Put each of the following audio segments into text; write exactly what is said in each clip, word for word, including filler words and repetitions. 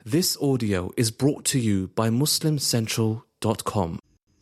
This audio is brought to you by muslim central dot com.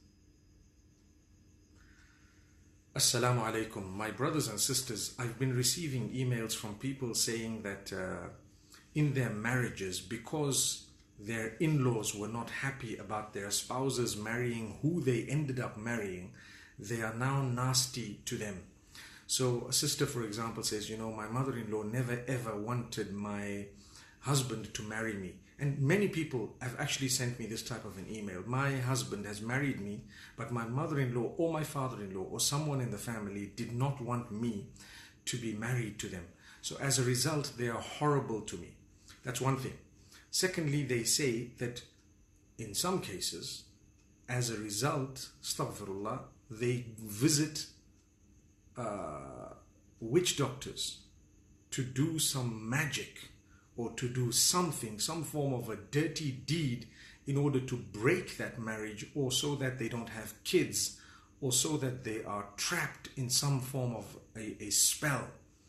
Assalamu alaikum. My brothers and sisters, I've been receiving emails from people saying that uh, in their marriages, because their in-laws were not happy about their spouses marrying who they ended up marrying, they are now nasty to them. So a sister, for example, says, you know, my mother-in-law never ever wanted my husband to marry me. And many people have actually sent me this type of an email. My husband has married me, but my mother-in-law or my father-in-law or someone in the family did not want me to be married to them. So as a result, they are horrible to me. That's one thing. Secondly, they say that in some cases, as a result, astaghfirullah, they visit uh, witch doctors to do some magic or to do something, some form of a dirty deed in order to break that marriage, or so that they don't have kids, or so that they are trapped in some form of a, a spell.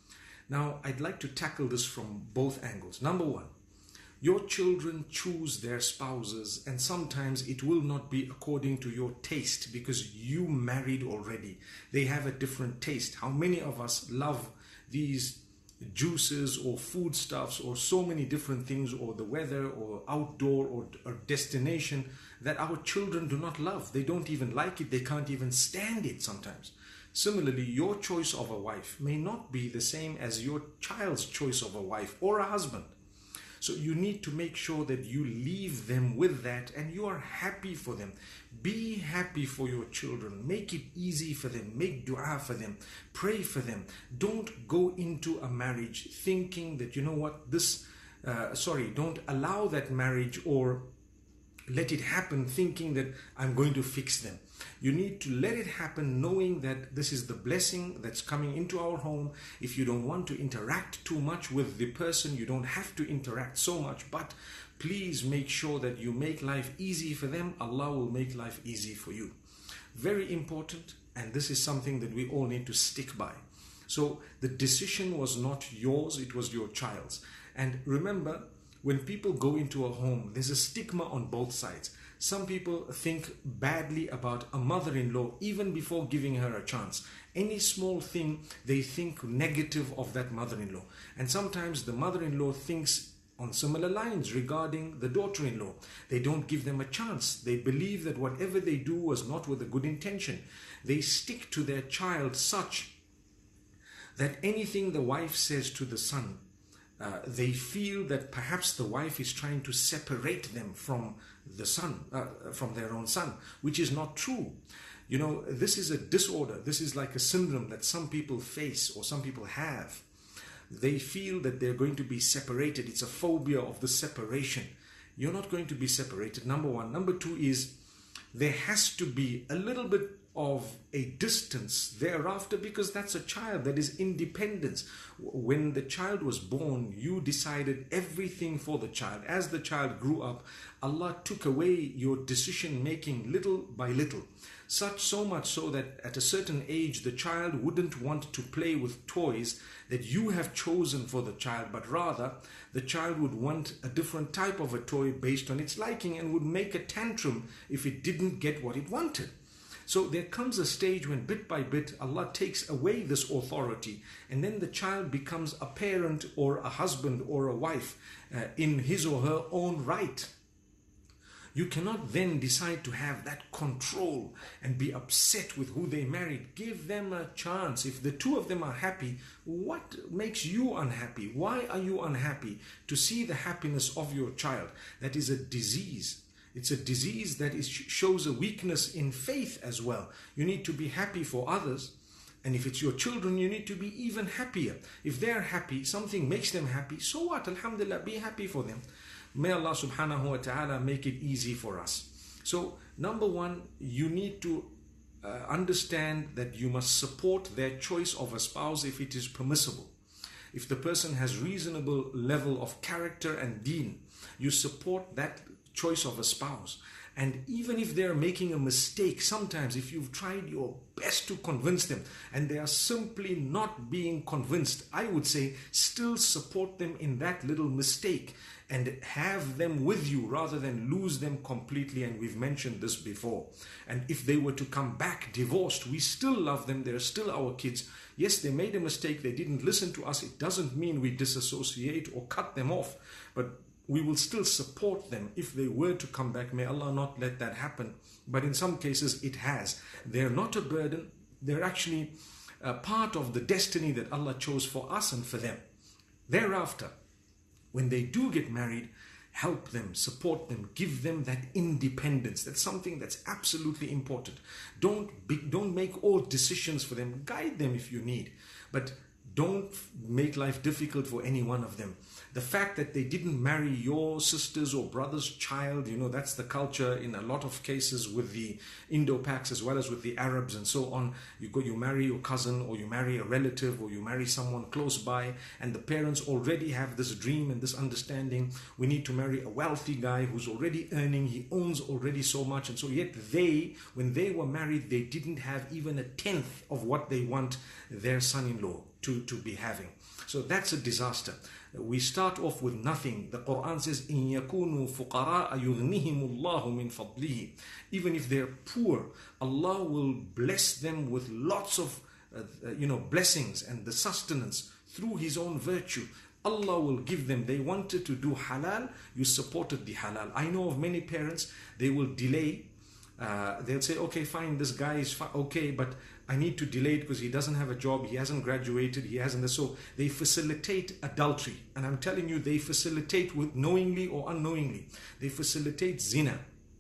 Now, I'd like to tackle this from both angles. Number one, your children choose their spouses, and sometimes it will not be according to your taste because you married already. They have a different taste. How many of us love these juices or foodstuffs or so many different things, or the weather or outdoor or, or destination that our children do not love? They don't even like it. They can't even stand it sometimes. Similarly, your choice of a wife may not be the same as your child's choice of a wife or a husband. So you need to make sure that you leave them with that and you are happy for them. Be happy for your children. Make it easy for them. Make dua for them. Pray for them. Don't go into a marriage thinking that, you know what, this, uh, sorry, don't allow that marriage or let it happen thinking that I'm going to fix them. You need to let it happen knowing that this is the blessing that's coming into our home. If you don't want to interact too much with the person, you don't have to interact so much, but please make sure that you make life easy for them. Allah will make life easy for you. Very important, and this is something that we all need to stick by. So the decision was not yours, it was your child's. And remember, when people go into a home, there's a stigma on both sides. Some people think badly about a mother-in-law even before giving her a chance. Any small thing, they think negative of that mother-in-law. And sometimes the mother-in-law thinks on similar lines regarding the daughter-in-law. They don't give them a chance. They believe that whatever they do was not with a good intention. They stick to their child such that anything the wife says to the son, Uh, they feel that perhaps the wife is trying to separate them from the son, uh, from their own son, which is not true. You know, this is a disorder. This is like a syndrome that some people face or some people have. They feel that they're going to be separated. It's a phobia of the separation. You're not going to be separated, number one. Number two is there has to be a little bit of a distance thereafter, because that's a child, that is independence. When the child was born, you decided everything for the child. As the child grew up, Allah took away your decision making little by little, such so much so that at a certain age the child wouldn't want to play with toys that you have chosen for the child, but rather the child would want a different type of a toy based on its liking and would make a tantrum if it didn't get what it wanted. So there comes a stage when bit by bit Allah takes away this authority, and then the child becomes a parent or a husband or a wife uh, in his or her own right. You cannot then decide to have that control and be upset with who they married. Give them a chance. If the two of them are happy, what makes you unhappy? Why are you unhappy to see the happiness of your child? That is a disease. It's a disease that is, shows a weakness in faith as well. You need to be happy for others. And if it's your children, you need to be even happier. If they're happy, something makes them happy, so what? Alhamdulillah, be happy for them. May Allah subhanahu wa ta'ala make it easy for us. So, number one, you need to uh, understand that you must support their choice of a spouse if it is permissible. If the person has reasonable level of character and deen, you support that choice of a spouse. And even if they're making a mistake, sometimes if you've tried your best to convince them and they are simply not being convinced, I would say still support them in that little mistake and have them with you rather than lose them completely. And we've mentioned this before. And if they were to come back divorced, we still love them. They're still our kids. Yes, they made a mistake. They didn't listen to us. It doesn't mean we disassociate or cut them off, but we will still support them if they were to come back. May Allah not let that happen. But in some cases it has. They're not a burden. They're actually a part of the destiny that Allah chose for us and for them. Thereafter, when they do get married, help them, support them, give them that independence. That's something that's absolutely important. Don't be, don't make all decisions for them. Guide them if you need, but don't make life difficult for any one of them. The fact that they didn't marry your sister's or brother's child, you know, that's the culture in a lot of cases with the Indo-Pacs as well as with the Arabs and so on. You go, you marry your cousin, or you marry a relative, or you marry someone close by, and the parents already have this dream and this understanding. We need to marry a wealthy guy who's already earning, he owns already so much, and so yet they, when they were married, they didn't have even a tenth of what they want their son-in-law to, to be having. So that's a disaster. We start off with nothing. The Quran says, إِن يَكُونُوا فُقَرَاءَ يُغْنِهِمُ اللَّهُ مِنْ فَضْلِهِ. Even if they're poor, Allah will bless them with lots of uh, you know, blessings and the sustenance through His own virtue. Allah will give them. They wanted to do halal, you supported the halal. I know of many parents, they will delay. Uh, they'll say, okay, fine, this guy is fi- okay, but I need to delay it because he doesn't have a job, he hasn't graduated, he hasn't. So they facilitate adultery. And I'm telling you, they facilitate with knowingly or unknowingly. They facilitate zina.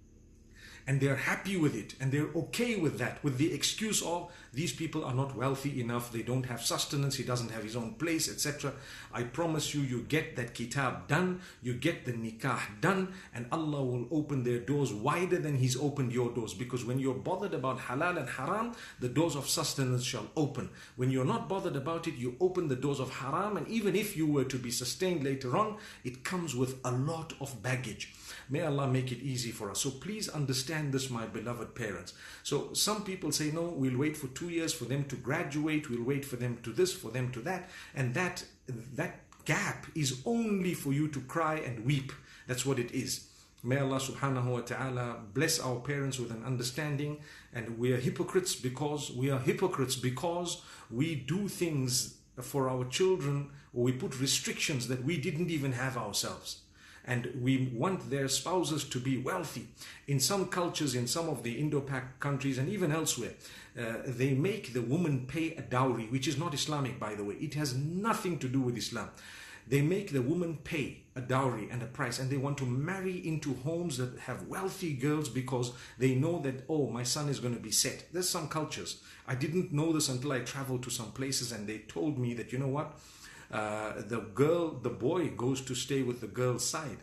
And they're happy with it, and they're okay with that, with the excuse of these people are not wealthy enough, they don't have sustenance, he doesn't have his own place, et cetera. I promise you, you get that kitab done, you get the nikah done, and Allah will open their doors wider than He's opened your doors. Because when you're bothered about halal and haram, the doors of sustenance shall open. When you're not bothered about it, you open the doors of haram, and even if you were to be sustained later on, it comes with a lot of baggage. May Allah make it easy for us. So please understand this, my beloved parents. So some people say, no, we'll wait for two years for them to graduate. We'll wait for them to this, for them to that. And that, that gap is only for you to cry and weep. That's what it is. May Allah subhanahu wa ta'ala bless our parents with an understanding. And we are hypocrites because we are hypocrites because we do things for our children, or we put restrictions that we didn't even have ourselves. And we want their spouses to be wealthy. In some cultures, in some of the Indo-Pac countries and even elsewhere, uh, they make the woman pay a dowry, which is not Islamic, by the way. It has nothing to do with Islam. They make the woman pay a dowry and a price, and they want to marry into homes that have wealthy girls because they know that, oh, my son is going to be set. There's some cultures. I didn't know this until I traveled to some places and they told me that, you know what? Uh, the girl, the boy goes to stay with the girl's side.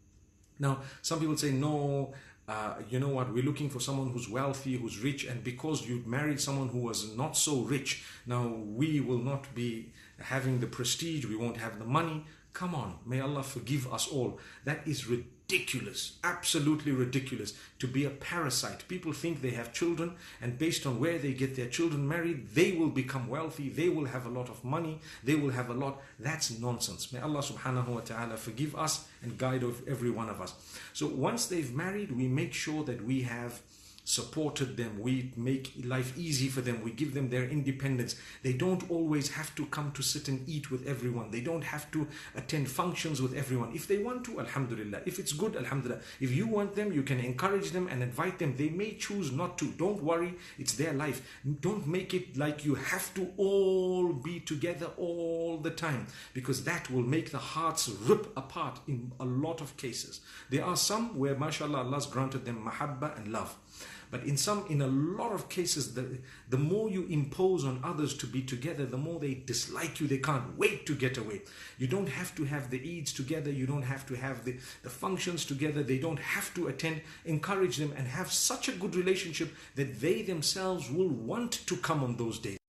Now, some people say, no, uh, you know what, we're looking for someone who's wealthy, who's rich, and because you married someone who was not so rich, now we will not be having the prestige, we won't have the money. Come on, may Allah forgive us all. That is ridiculous, absolutely ridiculous, to be a parasite. People think they have children, and based on where they get their children married, they will become wealthy, they will have a lot of money, they will have a lot. That's nonsense. May Allah subhanahu wa ta'ala forgive us and guide every one of us. So once they've married, we make sure that we have supported them, we make life easy for them, we give them their independence. They don't always have to come to sit and eat with everyone. They don't have to attend functions with everyone. If they want to, alhamdulillah. If it's good, alhamdulillah. If you want them, you can encourage them and invite them. They may choose not to. Don't worry, it's their life. Don't make it like you have to all be together all the time, because that will make the hearts rip apart in a lot of cases. There are some where, mashallah, Allah's granted them mahabba and love. But in some, in a lot of cases, the, the more you impose on others to be together, the more they dislike you. They can't wait to get away. You don't have to have the Eids together. You don't have to have the, the functions together. They don't have to attend. Encourage them and have such a good relationship that they themselves will want to come on those days.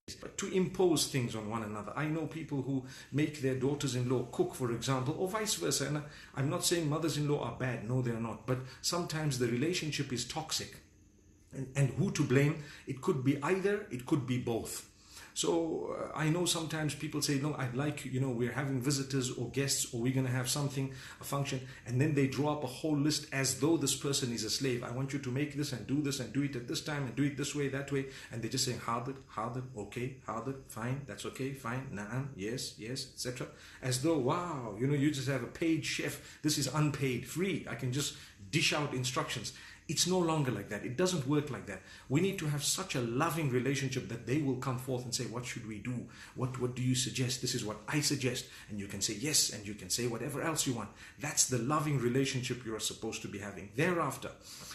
But to impose things on one another. I know people who make their daughters-in-law cook, for example, or vice versa. And I'm not saying mothers-in-law are bad. No, they're not. But sometimes the relationship is toxic. And, and who to blame? It could be either, it could be both. So uh, I know sometimes people say, no, I'd like, you know, we're having visitors or guests, or we're going to have something, a function, and then they draw up a whole list as though this person is a slave. I want you to make this and do this and do it at this time and do it this way, that way. And they're just saying, Hadir, Hadir, okay, Hadir, fine, that's okay, fine, Na'am, yes, yes, et cetera. As though, wow, you know, you just have a paid chef. This is unpaid, free. I can just dish out instructions. It's no longer like that. It doesn't work like that. We need to have such a loving relationship that they will come forth and say, what should we do? What, what do you suggest? This is what I suggest. And you can say yes, and you can say whatever else you want. That's the loving relationship you are supposed to be having. Thereafter,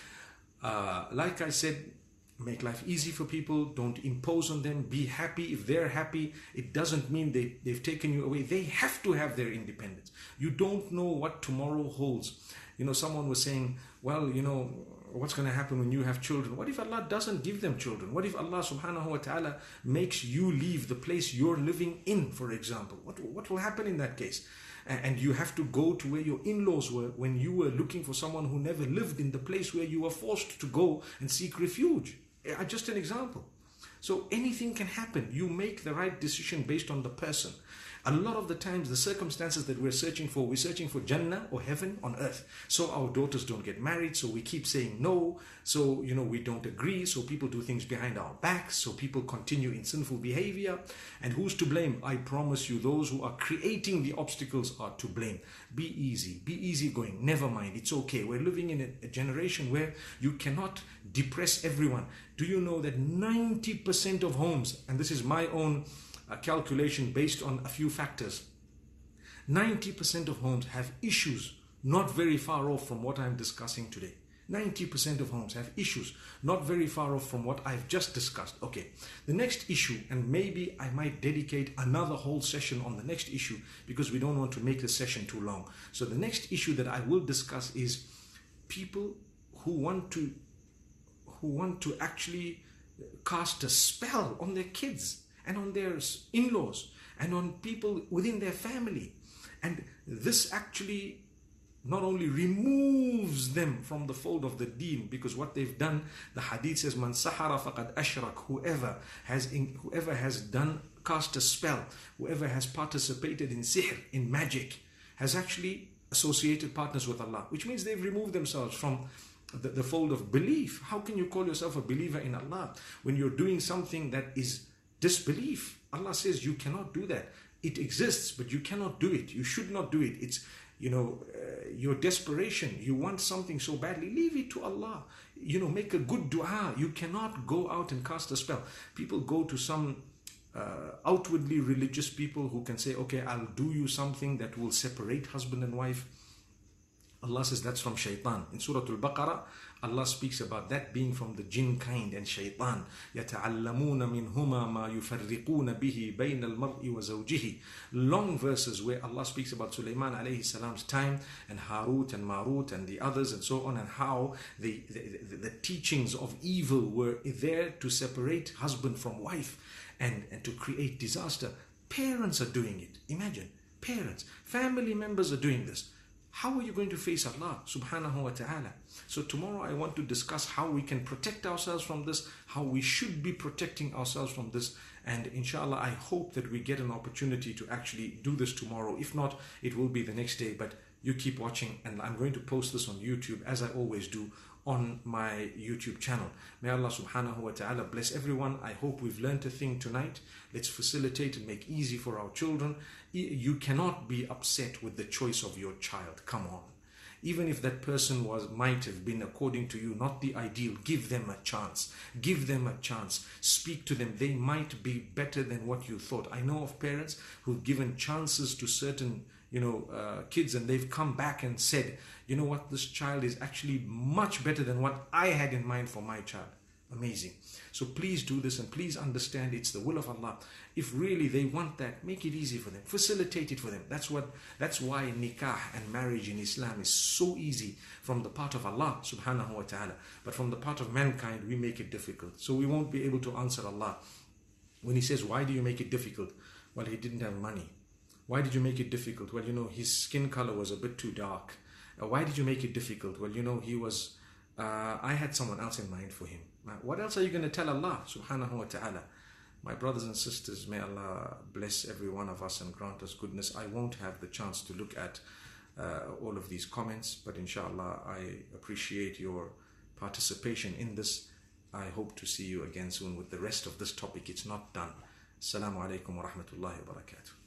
uh, like I said, make life easy for people. Don't impose on them. Be happy. If they're happy, it doesn't mean they, they've taken you away. They have to have their independence. You don't know what tomorrow holds. You know, someone was saying, well, you know, what's going to happen when you have children? What if Allah doesn't give them children? What if Allah subhanahu wa ta'ala makes you leave the place you're living in, for example? What, what will happen in that case? And you have to go to where your in-laws were when you were looking for someone who never lived in the place where you were forced to go and seek refuge. Just an example. So anything can happen. You make the right decision based on the person. A lot of the times, the circumstances that we're searching for, we're searching for Jannah or heaven on earth. So our daughters don't get married, so we keep saying no. So, you know, we don't agree. So people do things behind our backs. So people continue in sinful behavior. And who's to blame? I promise you, those who are creating the obstacles are to blame. Be easy. Be easygoing. Never mind. It's okay. We're living in a, a generation where you cannot depress everyone. Do you know that ninety percent of homes, and this is my own a calculation based on a few factors, ninety percent of homes have issues not very far off from what I'm discussing today. ninety percent of homes have issues not very far off from what I've just discussed. Okay, the next issue, and maybe I might dedicate another whole session on the next issue because we don't want to make the session too long. So the next issue that I will discuss is people who want to who want to actually cast a spell on their kids and on their in-laws and on people within their family. And this actually not only removes them from the fold of the deen, because what they've done, the hadith says, Man sahara faqad ashrak, whoever has in, whoever has done, cast a spell, whoever has participated in sihr, in magic, has actually associated partners with Allah, which means they've removed themselves from the, the fold of belief. How can you call yourself a believer in Allah when you're doing something that is disbelief? Allah says you cannot do that. It exists, but you cannot do it. You should not do it. It's, you know, uh, your desperation. You want something so badly, leave it to Allah. You know, make a good dua. You cannot go out and cast a spell. People go to some uh, outwardly religious people who can say, okay, I'll do you something that will separate husband and wife. Allah says that's from shaitan. In Surah Al-Baqarah, Allah speaks about that being from the jinn kind and shaitan. يَتَعَلَّمُونَ مِنْهُمَا مَا يُفَرِّقُونَ بِهِ بَيْنَ الْمَرْءِ وَزَوْجِهِ. Long verses where Allah speaks about Sulaiman alayhi salam's time and Harut and Marut and the others and so on, and how the, the, the, the teachings of evil were there to separate husband from wife and, and to create disaster. Parents are doing it. Imagine, parents, family members are doing this. How are you going to face Allah subhanahu wa ta'ala? So tomorrow I want to discuss how we can protect ourselves from this, how we should be protecting ourselves from this. And inshallah, I hope that we get an opportunity to actually do this tomorrow. If not, it will be the next day. But you keep watching, and I'm going to post this on YouTube, as I always do, on my YouTube channel. May Allah subhanahu wa ta'ala bless everyone. I hope we've learned a thing tonight. Let's facilitate and make easy for our children. You cannot be upset with the choice of your child. Come on. Even if that person was might have been, according to you, not the ideal, give them a chance. Give them a chance. Speak to them. They might be better than what you thought. I know of parents who've given chances to certain you know, uh, kids, and they've come back and said, you know what, this child is actually much better than what I had in mind for my child. Amazing. So please do this, and please understand it's the will of Allah. If really they want that, make it easy for them. Facilitate it for them. That's what. That's why nikah and marriage in Islam is so easy from the part of Allah subhanahu wa ta'ala. But from the part of mankind, we make it difficult. So we won't be able to answer Allah When he says, why do you make it difficult? Well, he didn't have money. Why did you make it difficult? Well, you know, his skin color was a bit too dark. Uh, why did you make it difficult? Well, you know, he was, uh, I had someone else in mind for him. Uh, what else are you going to tell Allah subhanahu wa ta'ala? My brothers and sisters, may Allah bless every one of us and grant us goodness. I won't have the chance to look at uh, all of these comments, but inshallah, I appreciate your participation in this. I hope to see you again soon with the rest of this topic. It's not done. Assalamu alaikum wa rahmatullahi wa barakatuh.